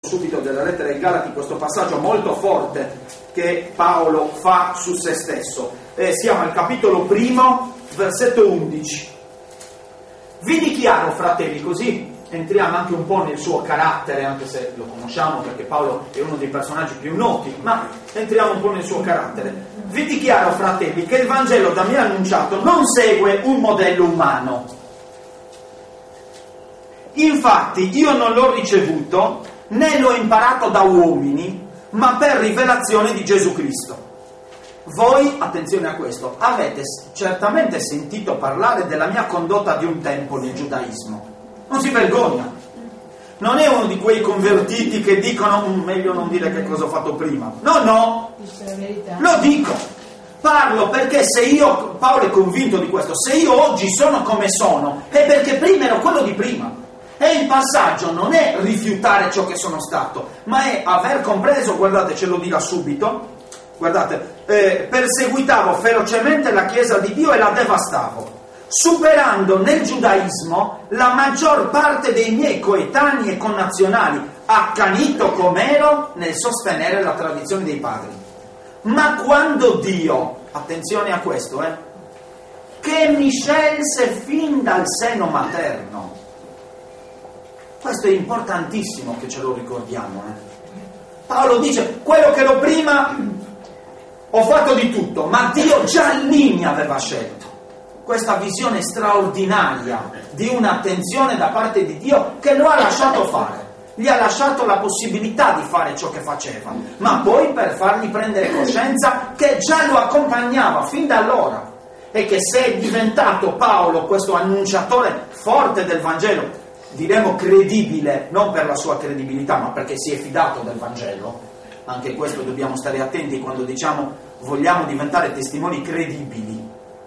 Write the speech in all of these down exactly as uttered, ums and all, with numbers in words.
subito della lettera ai Galati questo passaggio molto forte che Paolo fa su se stesso. Eh, siamo al capitolo primo, versetto undici. Vi dichiaro, fratelli, così entriamo anche un po' nel suo carattere, anche se lo conosciamo perché Paolo è uno dei personaggi più noti, ma entriamo un po' nel suo carattere. Vi dichiaro, fratelli, che il Vangelo da me annunciato non segue un modello umano. Infatti io non l'ho ricevuto né l'ho imparato da uomini, ma per rivelazione di Gesù Cristo. Voi, attenzione a questo, avete certamente sentito parlare della mia condotta di un tempo nel giudaismo. Non si vergogna. Non è uno di quei convertiti che dicono meglio non dire che cosa ho fatto prima. No, no, lo dico. Parlo perché se io, Paolo è convinto di questo, se io oggi sono come sono, è perché prima ero quello di prima. E il passaggio non è rifiutare ciò che sono stato, ma è aver compreso, guardate, ce lo dirà subito, guardate, eh, perseguitavo ferocemente la Chiesa di Dio e la devastavo, superando nel giudaismo la maggior parte dei miei coetanei e connazionali, accanito com'ero nel sostenere la tradizione dei padri. Ma quando Dio, attenzione a questo, eh, che mi scelse fin dal seno materno, questo è importantissimo che ce lo ricordiamo. Eh. Paolo dice, quello che ero prima ho fatto di tutto, ma Dio già lì mi aveva scelto. Questa visione straordinaria di un'attenzione da parte di Dio che lo ha lasciato fare. Gli ha lasciato la possibilità di fare ciò che faceva, ma poi per fargli prendere coscienza che già lo accompagnava fin da allora. E che se è diventato Paolo questo annunciatore forte del Vangelo, diremo credibile, non per la sua credibilità, ma perché si è fidato del Vangelo. Anche questo dobbiamo stare attenti quando diciamo vogliamo diventare testimoni credibili.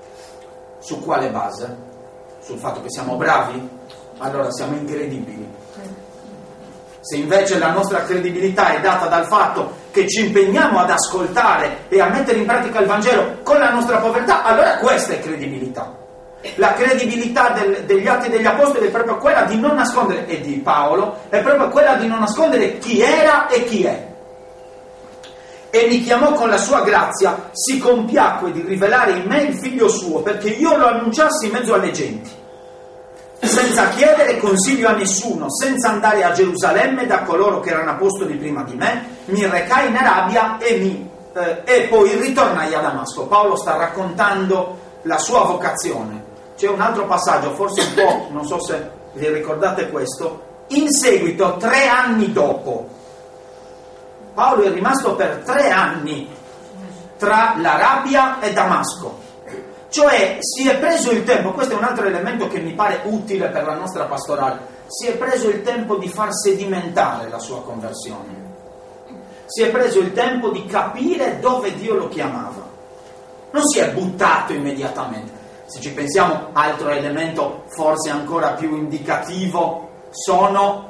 Su quale base? Sul fatto che siamo bravi? Allora siamo incredibili. Se invece la nostra credibilità è data dal fatto che ci impegniamo ad ascoltare e a mettere in pratica il Vangelo con la nostra povertà, allora questa è credibilità. La credibilità del, degli Atti degli Apostoli è proprio quella di non nascondere, e di Paolo, è proprio quella di non nascondere chi era e chi è. E mi chiamò con la sua grazia, si compiacque di rivelare in me il figlio suo, perché io lo annunciassi in mezzo alle genti, senza chiedere consiglio a nessuno, senza andare a Gerusalemme da coloro che erano apostoli prima di me, mi recai in Arabia e, mi, eh, e poi ritornai a Damasco. Paolo sta raccontando la sua vocazione. C'è un altro passaggio, forse un po', non so se vi ricordate questo, in seguito, tre anni dopo, Paolo è rimasto per tre anni tra l'Arabia e Damasco. Cioè si è preso il tempo, questo è un altro elemento che mi pare utile per la nostra pastorale, si è preso il tempo di far sedimentare la sua conversione. Si è preso il tempo di capire dove Dio lo chiamava. Non si è buttato immediatamente. Se ci pensiamo, altro elemento forse ancora più indicativo sono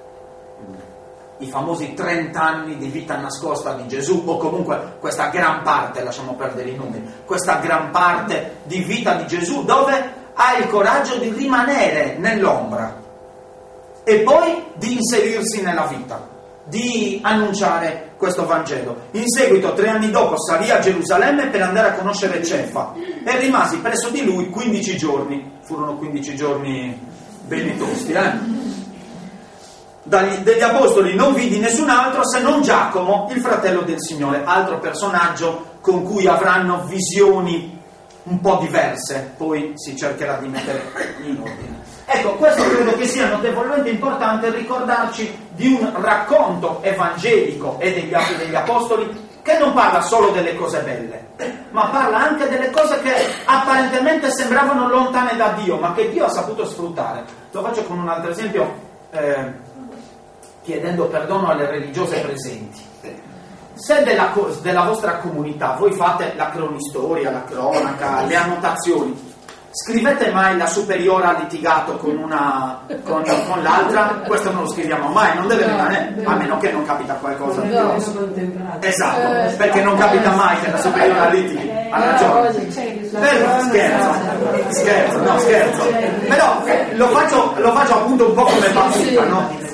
i famosi trenta anni di vita nascosta di Gesù, o comunque questa gran parte, lasciamo perdere i numeri, questa gran parte di vita di Gesù dove ha il coraggio di rimanere nell'ombra e poi di inserirsi nella vita, di annunciare questo Vangelo. In seguito, tre anni dopo, salì a Gerusalemme per andare a conoscere Cefa e rimasi presso di lui quindici giorni. Furono quindici giorni belli tosti, eh? Dagli, degli apostoli non vidi nessun altro se non Giacomo, il fratello del Signore, altro personaggio con cui avranno visioni un po' diverse, poi si cercherà di mettere in ordine. Ecco, questo credo che sia notevolmente importante ricordarci di un racconto evangelico e degli Atti degli Apostoli che non parla solo delle cose belle, ma parla anche delle cose che apparentemente sembravano lontane da Dio, ma che Dio ha saputo sfruttare. Lo faccio con un altro esempio, eh, chiedendo perdono alle religiose presenti. Se della, della vostra comunità voi fate la cronistoria, la cronaca, le annotazioni, scrivete mai la superiore ha litigato con una con, con l'altra? Questo non lo scriviamo mai, non deve rimanere, a meno che non capita qualcosa di grosso. Esatto, perché non capita mai che la superiore litighi, ha ragione. Però, scherzo, scherzo, no scherzo. Però lo faccio, lo faccio appunto un po' come battuta, no?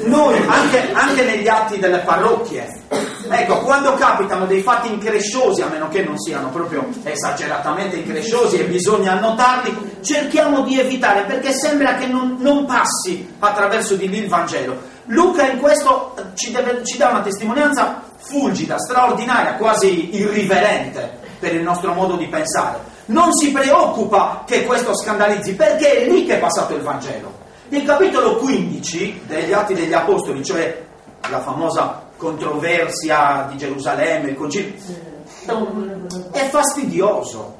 noi anche, anche negli atti delle parrocchie, ecco, quando capitano dei fatti incresciosi, a meno che non siano proprio esageratamente incresciosi e bisogna annotarli, cerchiamo di evitare, perché sembra che non, non passi attraverso di lì il Vangelo. Luca in questo ci, deve, ci dà una testimonianza fulgida, straordinaria, quasi irriverente per il nostro modo di pensare. Non si preoccupa che questo scandalizzi, perché è lì che è passato il Vangelo. Il capitolo quindici degli Atti degli Apostoli, cioè la famosa controversia di Gerusalemme, il concilio, è fastidioso.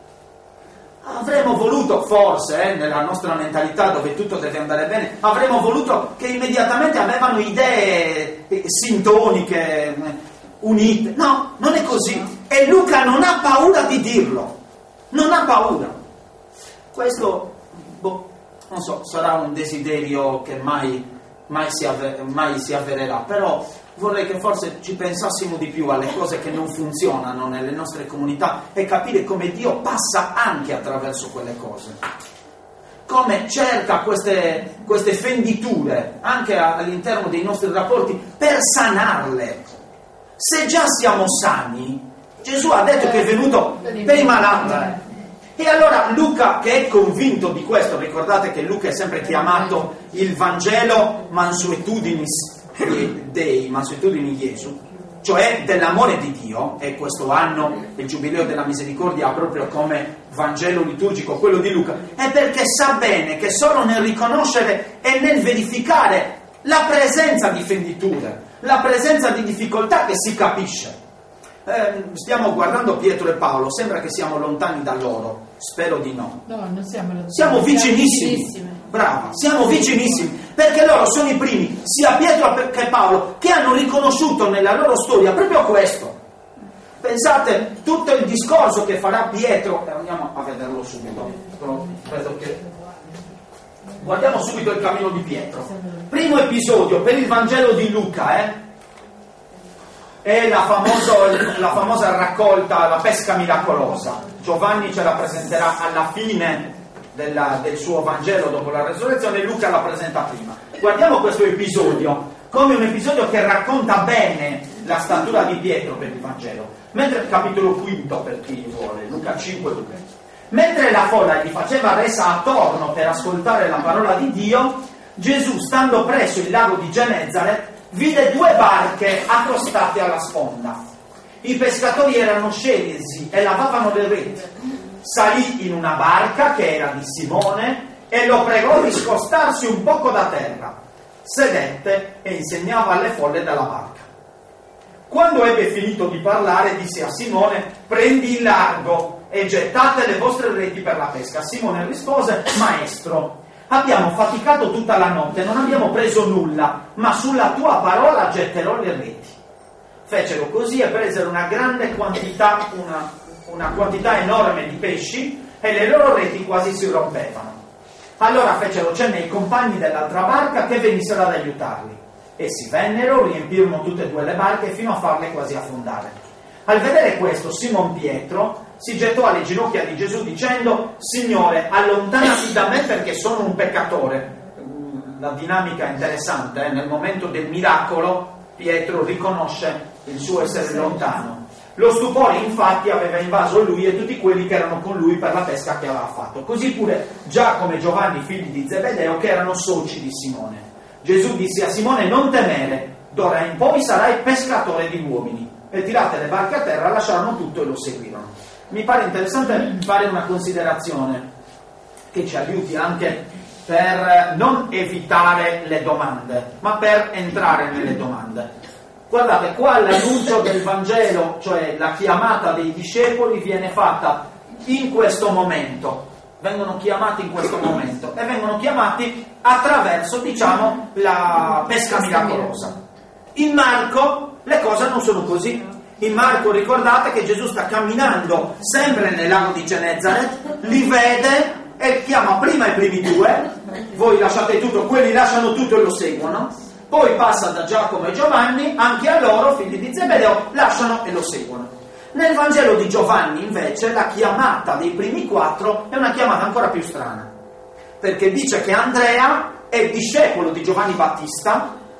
Avremmo voluto, forse, eh, nella nostra mentalità dove tutto deve andare bene, avremmo voluto che immediatamente avevano idee sintoniche, unite. No, non è così. E Luca non ha paura di dirlo. Non ha paura. Questo, boh, non so, sarà un desiderio che mai, mai, si avver- mai si avvererà, però vorrei che forse ci pensassimo di più alle cose che non funzionano nelle nostre comunità e capire come Dio passa anche attraverso quelle cose. Come cerca queste, queste fenditure anche all'interno dei nostri rapporti per sanarle. Se già siamo sani, Gesù ha detto che è venuto per i malati. E allora Luca, che è convinto di questo, ricordate che Luca è sempre chiamato il Vangelo mansuetudinis Dei, mansuetudini Gesù, cioè dell'amore di Dio, e questo anno il Giubileo della Misericordia ha proprio come Vangelo liturgico quello di Luca, è perché sa bene che solo nel riconoscere e nel verificare la presenza di fenditure, la presenza di difficoltà che si capisce. Eh, stiamo guardando Pietro e Paolo, sembra che siamo lontani da loro, spero di no. No, non siamo lontani. Siamo vicinissimi. vicinissimi. Brava, siamo vicinissimi, perché loro sono i primi, sia Pietro che Paolo, che hanno riconosciuto nella loro storia proprio questo. Pensate, tutto il discorso che farà Pietro, e andiamo a vederlo subito, credo che... guardiamo subito il cammino di Pietro. Primo episodio per il Vangelo di Luca, eh? È la, famoso, la famosa raccolta, la pesca miracolosa. Giovanni ce la presenterà alla fine della, del suo Vangelo dopo la resurrezione, Luca la presenta prima. Guardiamo questo episodio come un episodio che racconta bene la statura di Pietro per il Vangelo. Mentre il capitolo quinto, per chi vuole, Luca cinque due. Mentre la folla gli faceva resa attorno per ascoltare la parola di Dio, Gesù, stando presso il lago di Genezaret, vide due barche accostate alla sponda. I pescatori erano scesi e lavavano le reti. Salì in una barca che era di Simone e lo pregò di scostarsi un poco da terra. Sedette e insegnava alle folle dalla barca. Quando ebbe finito di parlare, disse a Simone: prendi il largo e gettate le vostre reti per la pesca. Simone rispose: Maestro, abbiamo faticato tutta la notte, non abbiamo preso nulla, ma sulla tua parola getterò le reti. Fecero così e presero una grande quantità, una, una quantità enorme di pesci, e le loro reti quasi si rompevano. Allora fecero cenno ai compagni dell'altra barca che venissero ad aiutarli. Essi vennero, riempirono tutte e due le barche fino a farle quasi affondare. Al vedere questo, Simon Pietro si gettò alle ginocchia di Gesù dicendo: Signore, allontanati da me perché sono un peccatore. La dinamica è interessante, eh? Nel momento del miracolo Pietro riconosce il suo essere lontano. Lo stupore infatti aveva invaso lui e tutti quelli che erano con lui per la pesca che aveva fatto. Così pure Giacomo e Giovanni, figli di Zebedeo, che erano soci di Simone. Gesù disse a Simone: non temere, d'ora in poi sarai pescatore di uomini. E tirate le barche a terra, lasciarono tutto e lo seguirono. Mi pare interessante fare una considerazione che ci aiuti anche per non evitare le domande, ma per entrare nelle domande. Guardate, qua l'annuncio del Vangelo, cioè la chiamata dei discepoli, viene fatta in questo momento. Vengono chiamati in questo momento e vengono chiamati attraverso, diciamo, la pesca miracolosa. In Marco le cose non sono così. In Marco ricordate che Gesù sta camminando sempre nel lago di Genezaret, li vede e chiama prima i primi due, voi lasciate tutto, quelli lasciano tutto e lo seguono, poi passa da Giacomo e Giovanni, anche a loro, figli di Zebedeo, lasciano e lo seguono. Nel Vangelo di Giovanni invece la chiamata dei primi quattro è una chiamata ancora più strana, perché dice che Andrea è discepolo di Giovanni Battista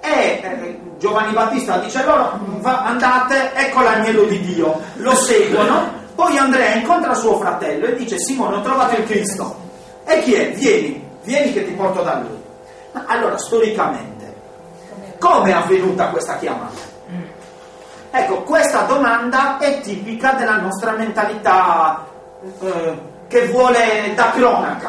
E eh, Giovanni Battista dice loro: va, andate, ecco l'agnello di Dio. Lo seguono. Poi Andrea incontra suo fratello e dice: Simone, ho trovato il Cristo. E chi è? Vieni, vieni che ti porto da lui. Ma allora, storicamente, come è avvenuta questa chiamata? Ecco, questa domanda è tipica della nostra mentalità eh, che vuole da cronaca,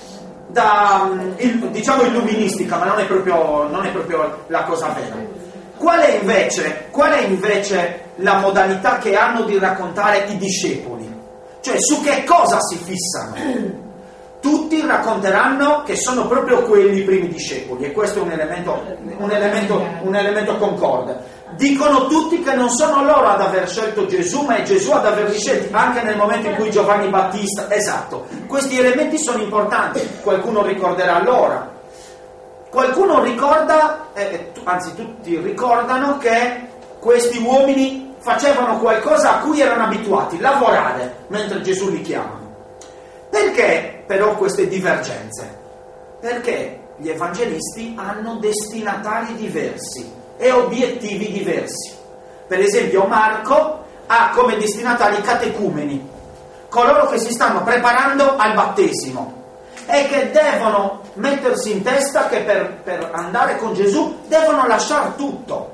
da, il, diciamo illuministica, ma non è proprio, non è proprio la cosa vera. Qual è invece, qual è invece la modalità che hanno di raccontare i discepoli? Cioè, su che cosa si fissano? Tutti racconteranno che sono proprio quelli i primi discepoli, e questo è un elemento, un elemento, un elemento concorde. Dicono tutti che non sono loro ad aver scelto Gesù, ma è Gesù ad averli scelti, anche nel momento in cui Giovanni Battista... Esatto, questi elementi sono importanti, qualcuno ricorderà l'ora. Qualcuno ricorda, eh, anzi tutti ricordano che questi uomini facevano qualcosa a cui erano abituati, lavorare, mentre Gesù li chiama. Perché però queste divergenze? Perché gli evangelisti hanno destinatari diversi e obiettivi diversi. Per esempio Marco ha come destinatari catecumeni, coloro che si stanno preparando al battesimo e che devono mettersi in testa che per, per andare con Gesù devono lasciare tutto.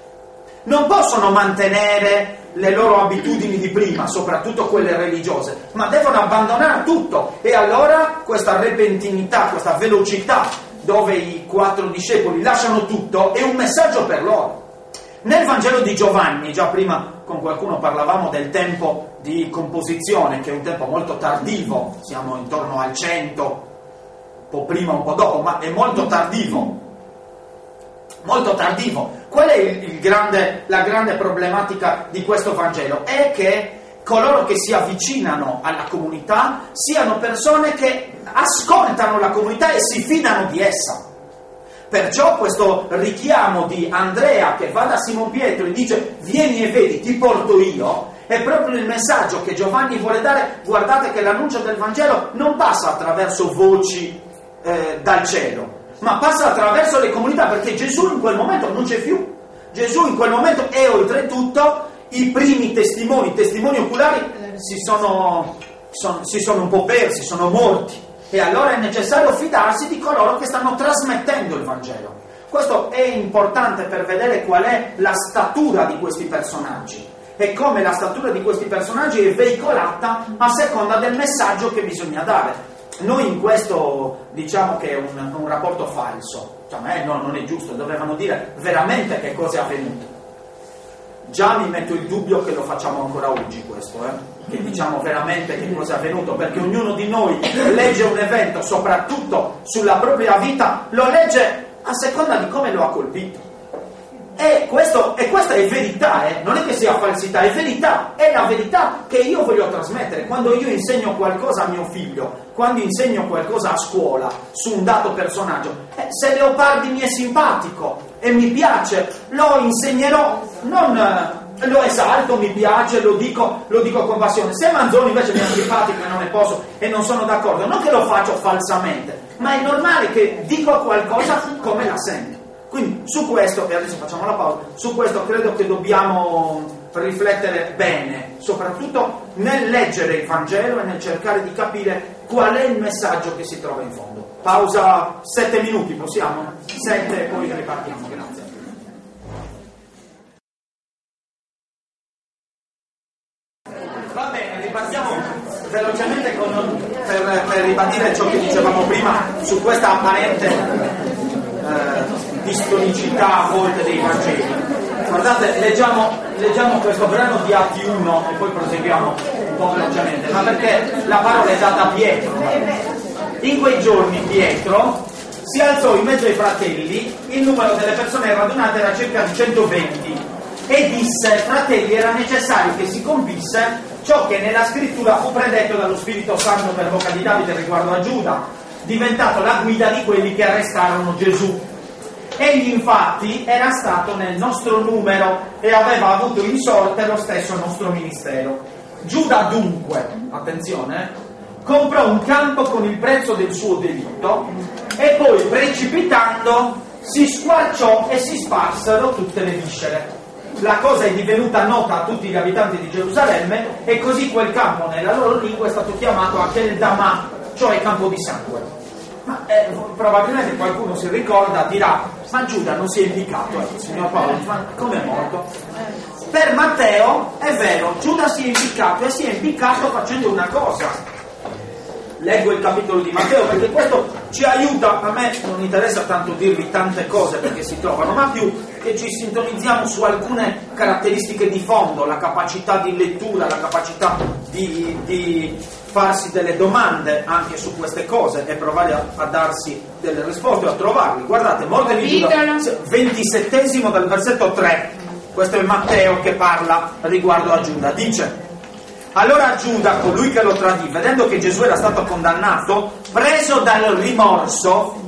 Non possono mantenere le loro abitudini di prima, soprattutto quelle religiose, ma devono abbandonare tutto. E allora questa repentinità, questa velocità, dove i quattro discepoli lasciano tutto, è un messaggio per loro. Nel Vangelo di Giovanni, già prima con qualcuno parlavamo del tempo di composizione, che è un tempo molto tardivo, siamo intorno al cento, un po' prima, un po' dopo, ma è molto tardivo. Molto tardivo. Qual è il, il grande, la grande problematica di questo Vangelo? È che coloro che si avvicinano alla comunità siano persone che ascoltano la comunità e si fidano di essa. Perciò questo richiamo di Andrea che va da Simon Pietro e dice: vieni e vedi, ti porto io, è proprio il messaggio che Giovanni vuole dare. Guardate che l'annuncio del Vangelo non passa attraverso voci eh, dal cielo, ma passa attraverso le comunità, perché Gesù in quel momento non c'è più. Gesù in quel momento è oltretutto i primi testimoni, testimoni oculari si sono, sono, si sono un po' persi, sono morti, e allora è necessario fidarsi di coloro che stanno trasmettendo il Vangelo. Questo è importante per vedere qual è la statura di questi personaggi e come la statura di questi personaggi è veicolata a seconda del messaggio che bisogna dare. Noi in questo diciamo che è un, un rapporto falso, cioè, eh, no, non è giusto, dovevano dire veramente che cosa è avvenuto. Già mi metto il dubbio che lo facciamo ancora oggi questo, eh? Che diciamo veramente che cosa è avvenuto, perché ognuno di noi legge un evento, soprattutto sulla propria vita, lo legge a seconda di come lo ha colpito. E, questo, e questa è verità, eh? Non è che sia falsità, è verità, è la verità che io voglio trasmettere. Quando io insegno qualcosa a mio figlio, quando insegno qualcosa a scuola su un dato personaggio, eh, se Leopardi mi è simpatico e mi piace, lo insegnerò, non eh, lo esalto, mi piace, lo dico, lo dico con passione. Se Manzoni invece mi è simpatico e non ne posso e non sono d'accordo, non che lo faccio falsamente, ma è normale che dico qualcosa come la sento. Quindi su questo, e adesso facciamo la pausa, su questo credo che dobbiamo riflettere bene, soprattutto nel leggere il Vangelo e nel cercare di capire qual è il messaggio che si trova in fondo. Pausa sette minuti, possiamo? Sette e poi ripartiamo, grazie. Va bene, ripartiamo velocemente con, per, per ribadire ciò che dicevamo prima su questa apparente eh, distonicità a volte dei Vangeli. Guardate, leggiamo, leggiamo questo brano di Atti uno e poi proseguiamo un po' velocemente, ma perché la parola è data a Pietro. In quei giorni Pietro si alzò in mezzo ai fratelli, il numero delle persone radunate era circa di centoventi, e disse: fratelli, era necessario che si compisse ciò che nella scrittura fu predetto dallo Spirito Santo per bocca di Davide riguardo a Giuda, diventato la guida di quelli che arrestarono Gesù. Egli infatti era stato nel nostro numero e aveva avuto in sorte lo stesso nostro ministero. Giuda dunque, attenzione, comprò un campo con il prezzo del suo delitto e poi, precipitando, si squarciò e si sparsero tutte le viscere. La cosa è divenuta nota a tutti gli abitanti di Gerusalemme e così quel campo nella loro lingua è stato chiamato anche il Damà, cioè campo di sangue. Ma eh, probabilmente qualcuno si ricorda, dirà, ma Giuda non si è impiccato, eh, signor Paolo, ma come è morto? Per Matteo è vero, Giuda si è impiccato e si è impiccato facendo una cosa. Leggo il capitolo di Matteo perché questo ci aiuta, a me non interessa tanto dirvi tante cose perché si trovano, ma più che ci sintonizziamo su alcune caratteristiche di fondo, la capacità di lettura, la capacità di, di farsi delle domande anche su queste cose e provare a, a darsi delle risposte, a trovarli. Guardate, morte di Giuda, ventisettesimo dal versetto tre, questo è Matteo che parla riguardo a Giuda, dice: allora Giuda, colui che lo tradì, vedendo che Gesù era stato condannato, preso dal rimorso,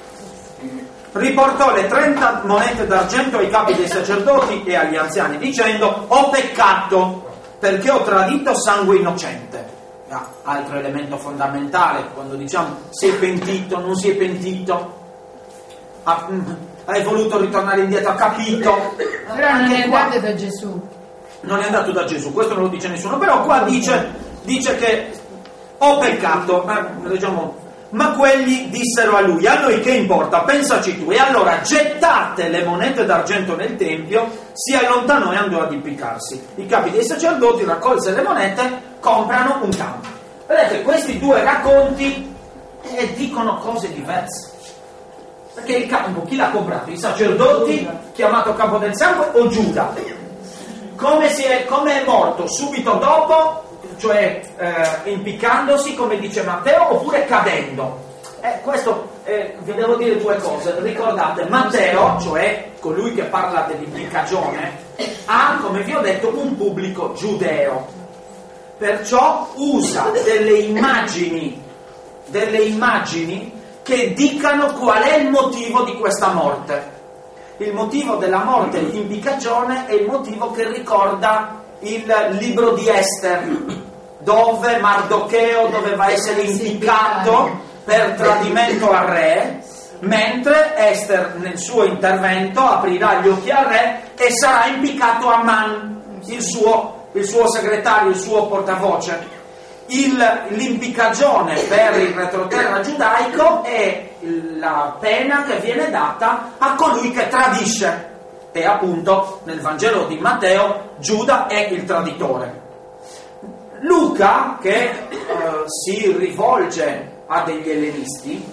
riportò le trenta monete d'argento ai capi dei sacerdoti e agli anziani, dicendo: ho peccato, perché ho tradito sangue innocente. Ah, altro elemento fondamentale, quando diciamo si è pentito, non si è pentito, ha, hai voluto ritornare indietro, ha capito. Però non è andato da Gesù. Non è andato da Gesù, questo non lo dice nessuno, però qua dice, dice che ho peccato, ma, leggiamo, ma quelli dissero a lui: a noi che importa, pensaci tu. E allora gettate le monete d'argento nel tempio, si allontanò e andò ad impiccarsi. I capi dei sacerdoti raccolse le monete, comprano un campo. Vedete, questi due racconti eh, dicono cose diverse. Perché il campo, chi l'ha comprato? I sacerdoti, chiamato campo del sangue, o Giuda? Come, si è, come è morto? Subito dopo, cioè eh, impiccandosi, come dice Matteo, oppure cadendo? Eh, questo, eh, vi devo dire due cose. Ricordate, Matteo, cioè colui che parla dell'impiccagione, ha, come vi ho detto, un pubblico giudeo. Perciò usa delle immagini, delle immagini che dicano qual è il motivo di questa morte. Il motivo della morte di impiccagione è il motivo che ricorda il libro di Ester, dove Mardocheo doveva essere impiccato per tradimento al re, mentre Ester nel suo intervento aprirà gli occhi al re e sarà impiccato Aman, il suo, il suo segretario, il suo portavoce. Il, l'impiccagione per il retroterra giudaico è la pena che viene data a colui che tradisce, e appunto nel Vangelo di Matteo Giuda è il traditore. Luca, che eh, si rivolge a degli ellenisti,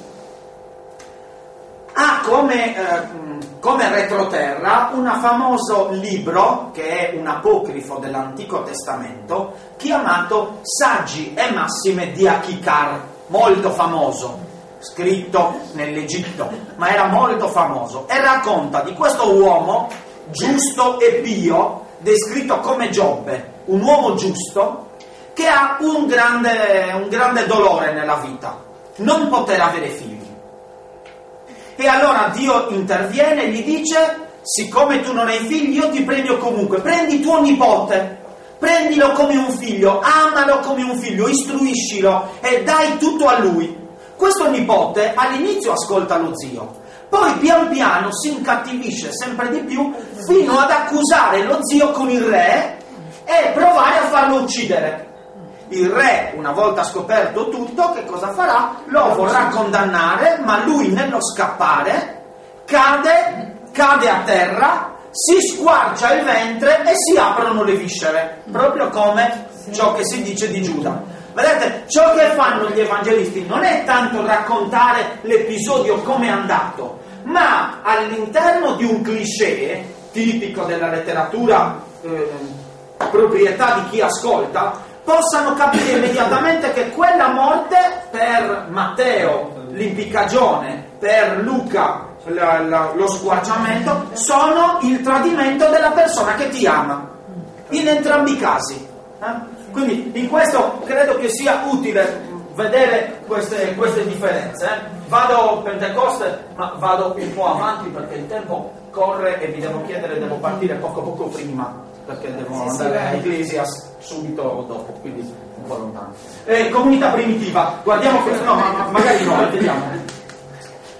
ha come, eh, come retroterra un famoso libro che è un apocrifo dell'Antico Testamento chiamato Saggi e Massime di Achicar, molto famoso, scritto nell'Egitto, ma era molto famoso, e racconta di questo uomo giusto e pio, descritto come Giobbe, un uomo giusto che ha un grande, un grande dolore nella vita, non poter avere figli. E allora Dio interviene e gli dice: siccome tu non hai figli, io ti premio comunque, prendi tuo nipote, prendilo come un figlio, amalo come un figlio, istruiscilo e dai tutto a lui. Questo nipote all'inizio ascolta lo zio, poi pian piano si incattivisce sempre di più fino ad accusare lo zio con il re e provare a farlo uccidere. Il re, una volta scoperto tutto, che cosa farà? Lo vorrà condannare, ma lui nello scappare cade, cade a terra, si squarcia il ventre e si aprono le viscere, proprio come ciò che si dice di Giuda. Vedete, ciò che fanno gli evangelisti non è tanto raccontare l'episodio come è andato, ma all'interno di un cliché tipico della letteratura, eh, proprietà di chi ascolta, possano capire immediatamente che quella morte per Matteo, l'impiccagione, per Luca, la, la, lo squarciamento, sono il tradimento della persona che ti ama, in entrambi i casi. Eh? Quindi in questo credo che sia utile vedere queste, queste differenze. Eh? Vado Pentecoste, ma vado un po' avanti perché il tempo corre e vi devo chiedere, devo partire poco poco prima, perché devo sì, andare sì, a Ecclesias subito dopo, quindi un po' lontano. Eh, comunità primitiva, guardiamo questo, no, ma magari no, vediamo.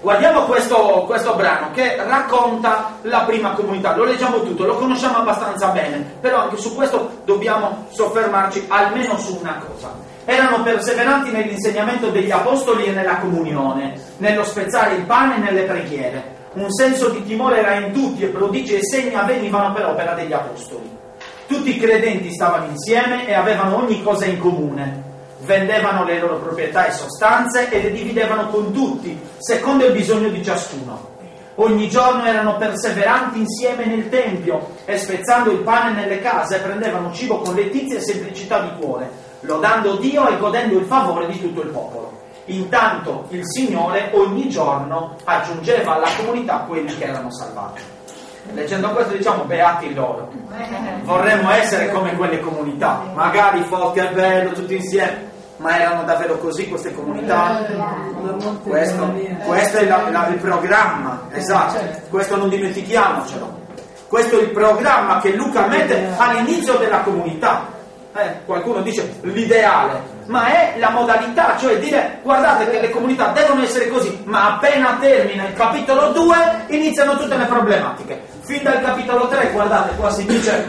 Guardiamo questo, questo brano che racconta la prima comunità, lo leggiamo tutto, lo conosciamo abbastanza bene, però anche su questo dobbiamo soffermarci almeno su una cosa. Erano perseveranti nell'insegnamento degli apostoli e nella comunione, nello spezzare il pane e nelle preghiere. Un senso di timore era in tutti e prodigi e segni avvenivano per opera degli apostoli. Tutti i credenti stavano insieme e avevano ogni cosa in comune. Vendevano le loro proprietà e sostanze e le dividevano con tutti, secondo il bisogno di ciascuno. Ogni giorno erano perseveranti insieme nel tempio e spezzando il pane nelle case prendevano cibo con letizia e semplicità di cuore, lodando Dio e godendo il favore di tutto il popolo. Intanto il Signore ogni giorno aggiungeva alla comunità quelli che erano salvati. Leggendo questo diciamo beati loro. Vorremmo essere come quelle comunità, magari forte e bello tutti insieme, ma erano davvero così queste comunità? Questo, questo è la, la, il programma, esatto, questo non dimentichiamocelo. Questo è il programma che Luca mette all'inizio della comunità. Eh, qualcuno dice l'ideale, ma è la modalità, cioè dire guardate che le comunità devono essere così, ma appena termina il capitolo due iniziano tutte le problematiche. Fin dal capitolo tre, guardate, qua si dice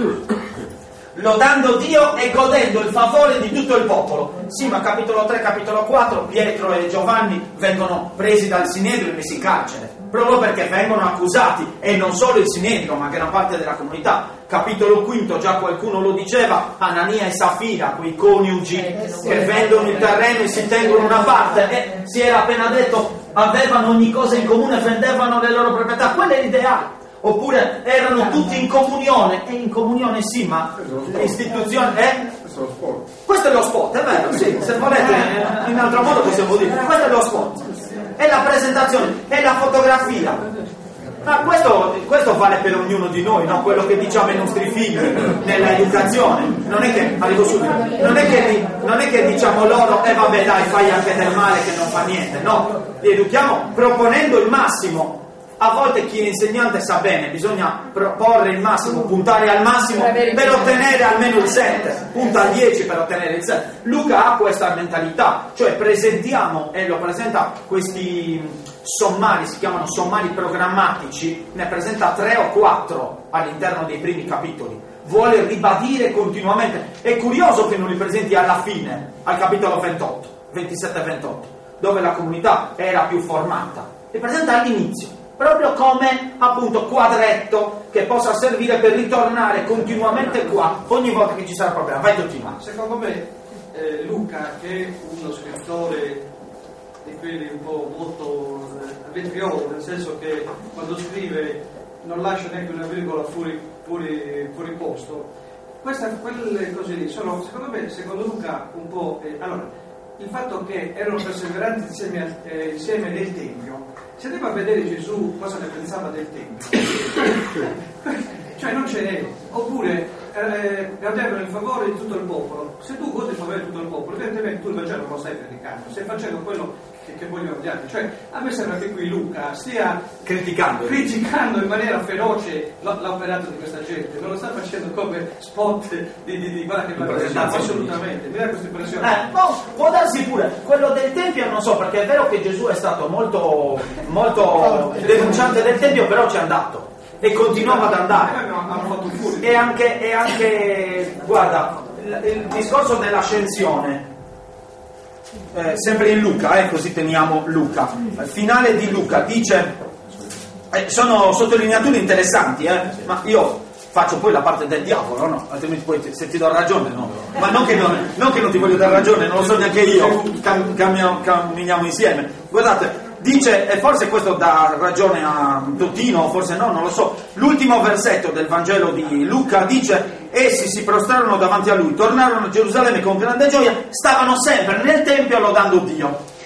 lodando Dio e godendo il favore di tutto il popolo. Sì, ma capitolo tre, capitolo quattro, Pietro e Giovanni vengono presi dal Sinedrio e messi in carcere, proprio perché vengono accusati, e non solo il Sinedrio, ma anche una parte della comunità. Capitolo quinto, già qualcuno lo diceva, Anania e Safira, quei coniugi che vendono il terreno e si tengono una parte, e si era appena detto, avevano ogni cosa in comune, vendevano le loro proprietà, quello è l'ideale. Oppure erano tutti in comunione, e in comunione sì, ma l'istituzione è... Questo è lo spot, è vero, sì, se volete in altro modo possiamo dire, questo è lo spot, è la presentazione, è la fotografia. Ma questo, questo vale per ognuno di noi, no? Quello che diciamo ai nostri figli nell'educazione. Non è che, arrivo subito, non è che, non è che diciamo loro, e eh, vabbè dai, fai anche del male che non fa niente, no? Li educhiamo proponendo il massimo. A volte chi è insegnante sa bene, bisogna proporre il massimo, puntare al massimo per ottenere almeno il sette, punta al dieci per ottenere il sette. Luca ha questa mentalità, cioè presentiamo, e lo presenta questi sommari, si chiamano sommari programmatici, ne presenta tre o quattro all'interno dei primi capitoli. Vuole ribadire continuamente. È curioso che non li presenti alla fine, al capitolo ventotto, ventisette ventotto, dove la comunità era più formata. Li presenta all'inizio, proprio come appunto quadretto che possa servire per ritornare continuamente qua ogni volta che ci sarà problema. Vai Dottino. Secondo me eh, Luca, che è uno scrittore di quelli un po' molto avventuroso, nel senso che quando scrive non lascia neanche una virgola fuori, fuori, fuori posto, questa, quelle cose lì sono, secondo me, secondo Luca un po'... Eh, allora, il fatto che erano perseveranti insieme, eh, insieme nel Tempio, se andiamo a vedere Gesù cosa ne pensava del Tempio, cioè non ce n'è, oppure eh, godevano il favore di tutto il popolo. Se tu godi il favore di tutto il popolo, evidentemente tu il Vangelo non lo stai predicando, stai facendo quello che, che vogliono gli altri. Cioè a me sembra che qui Luca stia criticando criticando in maniera feroce l'operato di questa gente, non lo sta facendo come spot di, di, di guarda che bella, assolutamente, mi dà questa impressione. Eh, no, può darsi pure, quello del Tempio non so, perché è vero che Gesù è stato molto, molto denunciante del Tempio, però ci è andato e continuava ad andare. E anche, e anche guarda, il, il discorso dell'ascensione, eh, sempre in Luca, eh, così teniamo Luca, al finale di Luca dice, eh, sono sottolineature interessanti, eh, ma io faccio poi la parte del diavolo, no? Altrimenti poi se ti do ragione, no? Ma non che non, non che non ti voglio dare ragione, non lo so neanche io, cam, camminiamo, camminiamo insieme. Guardate, dice, e forse questo dà ragione a Dottino, forse no, non lo so, l'ultimo versetto del Vangelo di Luca dice: essi si prostrarono davanti a lui, tornarono a Gerusalemme con grande gioia, stavano sempre nel Tempio lodando Dio